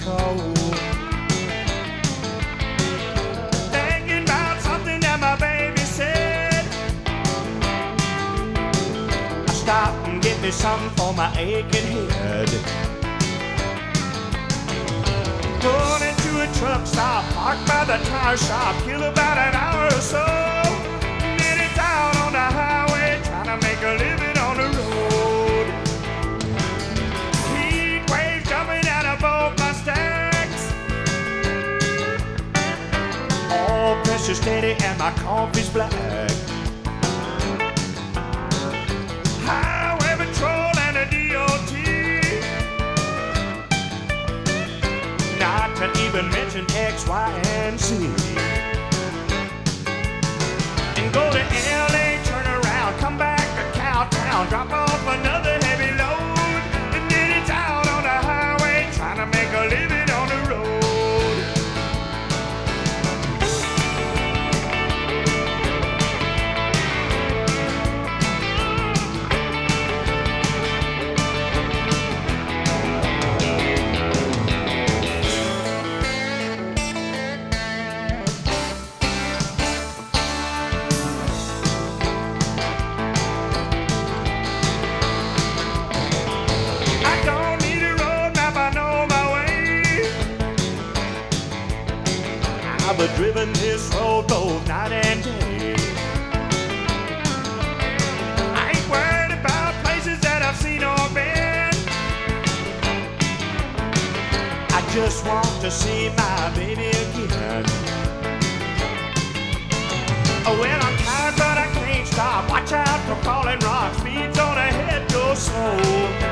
cold. Thinking about something that my baby said. I stop and get me something for my aching head. Pulled into a truck stop, parked by the tire shop, killed about an hour or so. Then it's out on the highway, trying to make a living on the road. Heat waves jumping out of both my stacks. All pressure steady and my coffee's black. Highway patrol and a DOT. Not to even mention X, Y, and Z. And go to LA, turn around, come back to Cowtown, drop off another heavy load. And then it's out on the highway, trying to make a living on the road. I've driven this road both night and day. I ain't worried about places that I've seen or been. I just want to see my baby again. Oh, well, I'm tired, but I can't stop. Watch out for falling rocks. Speed's on ahead, go slow.